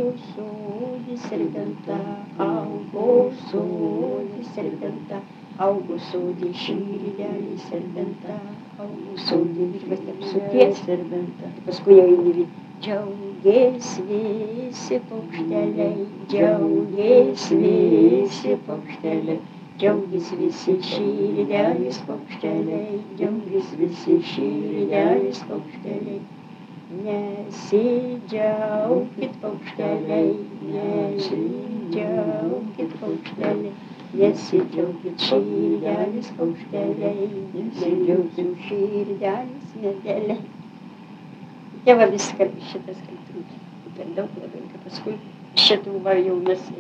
sodis serpenta, augo sodis serpenta, augo sodis širdelės serpenta, augo sodis širdelės serpenta. Paskui jau įvyk. Džiaugės visi paukšteliai, džiaugės visi paukšteliai, džiaugės visi širdelės paukšteliai, džiaugės visi širdelės paukšteliai. Nesidžiaukit paukšteliai, nesidžiaukit paukšteliai, nesidžiaukit širdelės paukšteliai, nesidžiaukit širdelės medeliai. Tai va viską šitas kaltrūkis. Per daug labai, kad paskui šitų va jaunas